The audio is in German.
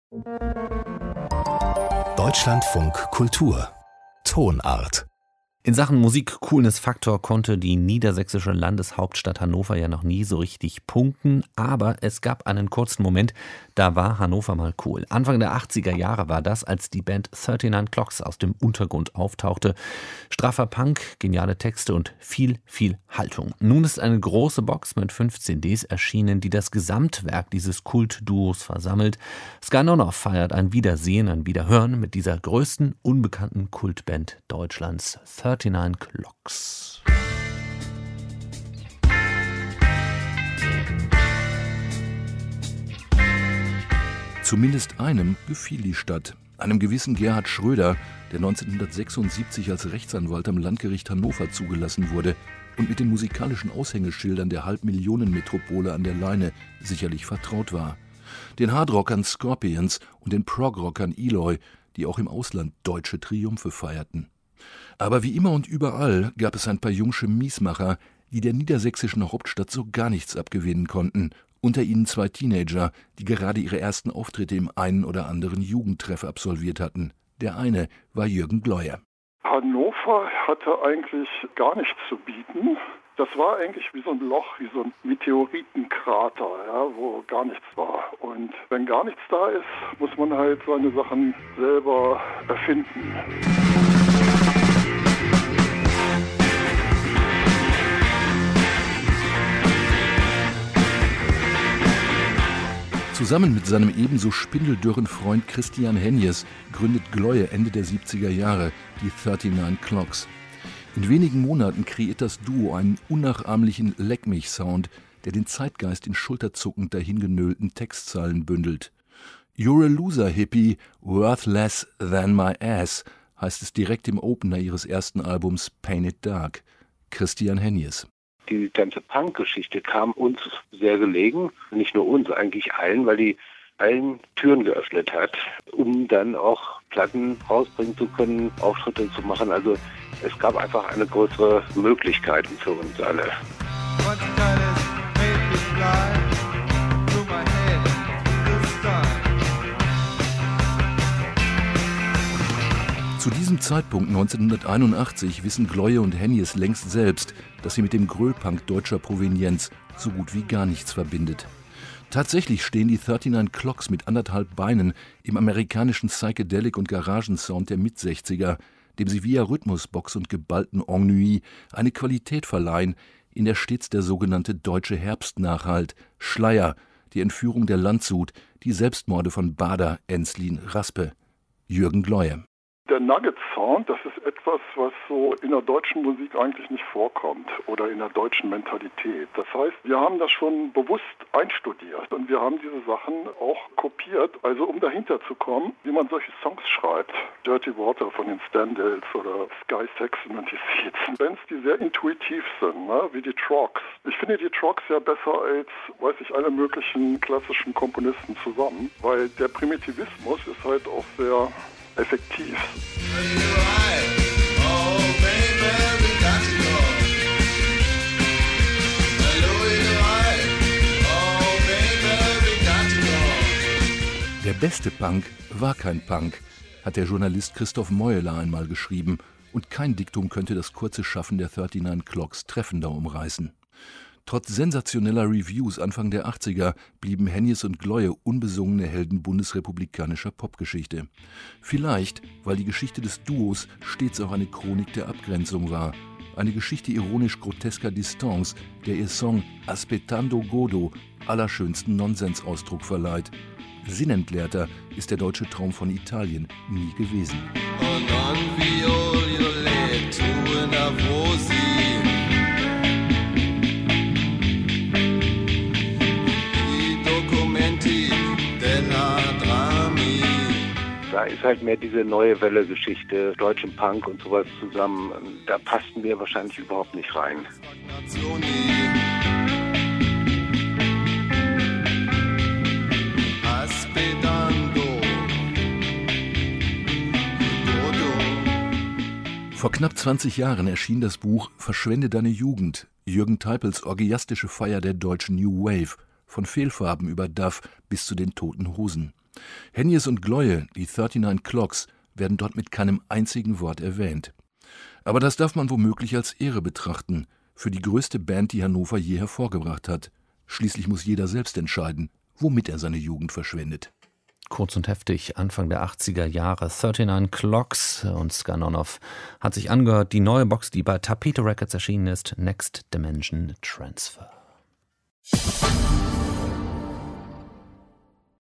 Deutschlandfunk Kultur Tonart. In Sachen Musik-Coolness-Faktor konnte die niedersächsische Landeshauptstadt Hannover ja noch nie so richtig punkten, aber es gab einen kurzen Moment, da war Hannover mal cool. Anfang der 80er Jahre war das, als die Band 39 Clocks aus dem Untergrund auftauchte. Straffer Punk, geniale Texte und viel Haltung. Nun ist eine große Box mit 5 CDs erschienen, die das Gesamtwerk dieses Kultduos versammelt. Skanonov feiert ein Wiedersehen, ein Wiederhören mit dieser größten unbekannten Kultband Deutschlands, 39 Clocks. Zumindest einem gefiel die Stadt. Einem gewissen Gerhard Schröder, der 1976 als Rechtsanwalt am Landgericht Hannover zugelassen wurde und mit den musikalischen Aushängeschildern der Halbmillionenmetropole an der Leine sicherlich vertraut war. Den Hardrockern Scorpions und den Progrockern Eloy, die auch im Ausland deutsche Triumphe feierten. Aber wie immer und überall gab es ein paar jungsche Miesmacher, die der niedersächsischen Hauptstadt so gar nichts abgewinnen konnten. Unter ihnen 2 Teenager, die gerade ihre ersten Auftritte im einen oder anderen Jugendtreff absolviert hatten. Der eine war Jürgen Gleuer. Hannover hatte eigentlich gar nichts zu bieten. Das war eigentlich wie so ein Loch, wie so ein Meteoritenkrater, ja, wo gar nichts war. Und wenn gar nichts da ist, muss man halt seine Sachen selber erfinden. Zusammen mit seinem ebenso spindeldürren Freund Christian Henjes gründet Gleuer Ende der 70er Jahre die 39 Clocks. In wenigen Monaten kreiert das Duo einen unnachahmlichen Leck-mich-Sound, der den Zeitgeist in schulterzuckend dahingenöhlten Textzeilen bündelt. You're a loser, Hippie, worth less than my ass, heißt es direkt im Opener ihres ersten Albums Paint It Dark. Christian Henjes. Die ganze Punk-Geschichte kam uns sehr gelegen, nicht nur uns, eigentlich allen, weil die allen Türen geöffnet hat, um dann auch Platten rausbringen zu können, Auftritte zu machen. Also es gab einfach eine größere Möglichkeiten für uns alle. Zu diesem Zeitpunkt 1981 wissen Gleuer und Henjes längst selbst, dass sie mit dem Grölpunk deutscher Provenienz so gut wie gar nichts verbindet. Tatsächlich stehen die 39 Clocks mit 1,5 Beinen im amerikanischen Psychedelic- und Garagensound der Mit-60er, dem sie via Rhythmusbox und geballten Ennui eine Qualität verleihen, in der stets der sogenannte deutsche Herbst nachhallt, Schleier, die Entführung der Landshut, die Selbstmorde von Bader, Enslin, Raspe. Jürgen Gleuer. Der Nugget-Sound, das ist etwas, was so in der deutschen Musik eigentlich nicht vorkommt oder in der deutschen Mentalität. Das heißt, wir haben das schon bewusst einstudiert und wir haben diese Sachen auch kopiert, also um dahinter zu kommen, wie man solche Songs schreibt. Dirty Water von den Standells oder Sky Saxon und die Seeds. Bands, die sehr intuitiv sind, ne? Wie die Trogs. Ich finde die Trogs ja besser als, alle möglichen klassischen Komponisten zusammen, weil der Primitivismus ist halt auch sehr effektiv. Der beste Punk war kein Punk, hat der Journalist Christoph Meuler einmal geschrieben, und kein Diktum könnte das kurze Schaffen der 39 Clocks treffender umreißen. Trotz sensationeller Reviews Anfang der 80er blieben Henjes und Gleuer unbesungene Helden bundesrepublikanischer Popgeschichte. Vielleicht, weil die Geschichte des Duos stets auch eine Chronik der Abgrenzung war. Eine Geschichte ironisch-grotesker Distanz, der ihr Song Aspettando Godot allerschönsten Nonsensausdruck verleiht. Sinnentleerter ist der deutsche Traum von Italien nie gewesen. Da ist halt mehr diese neue Welle-Geschichte, deutschen Punk und sowas zusammen. Da passten wir wahrscheinlich überhaupt nicht rein. Vor knapp 20 Jahren erschien das Buch »Verschwende deine Jugend«, Jürgen Teipels orgiastische Feier der deutschen New Wave, von Fehlfarben über Duff bis zu den Toten Hosen. Hennies und Glöye, die 39 Clocks, werden dort mit keinem einzigen Wort erwähnt. Aber das darf man womöglich als Ehre betrachten, für die größte Band, die Hannover je hervorgebracht hat. Schließlich muss jeder selbst entscheiden, womit er seine Jugend verschwendet. Kurz und heftig, Anfang der 80er Jahre, 39 Clocks, und Skanonov hat sich angehört, die neue Box, die bei Tapete Records erschienen ist, Next Dimension Transfer.